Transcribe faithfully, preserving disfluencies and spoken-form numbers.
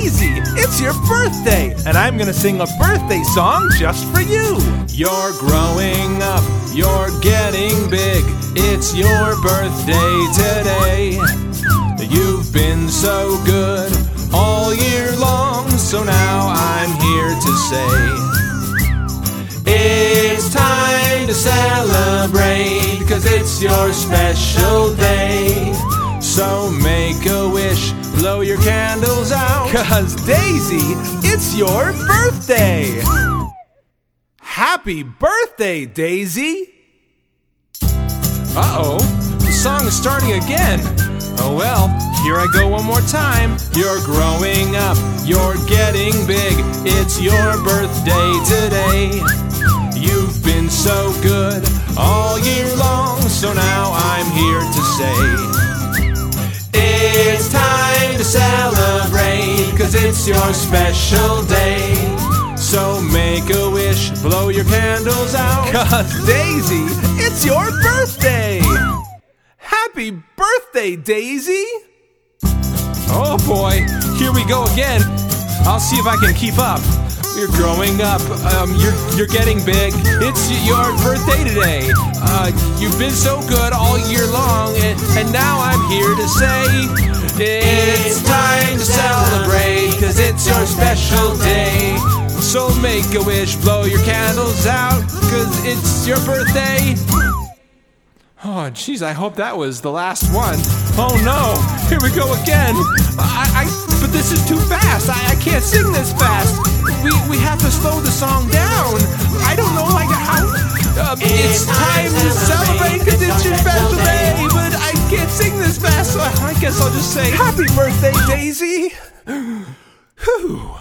Daisy, it's your birthday, and I'm gonna sing a birthday song just for you. You're growing up, you're getting big, it's your birthday today. You've been so good all year long, so now I'm here to say it's time to celebrate, 'cause it's your special day. So make a wish, blow your candles out, 'cause Daisy, it's your birthday. Happy birthday, Daisy. Uh-oh, the song is starting again. Oh well, here I go one more time. You're growing up, you're getting big, it's your birthday today. You've been so good all year long, so now I'm here to say it's time to celebrate, 'cause it's your special day. So make a wish, blow your candles out, 'cause Daisy, it's your birthday. Happy birthday, Daisy. Oh boy, here we go again. I'll see if I can keep up. You're growing up, um, you're you're getting big, it's your birthday today. Uh, you've been so good all year long, and, and now I'm here to say it's time to celebrate, 'cause it's your special day. So make a wish, blow your candles out, 'cause it's your birthday. Oh, jeez, I hope that was the last one. Oh no, here we go again. I, I but this is too fast. I, I can't sing this fast. We we have to slow the song down. I don't know like how. Uh, it's time to celebrate, 'cause it's your special day. But I can't sing this fast, so I guess I'll just say happy birthday, Daisy. Whew.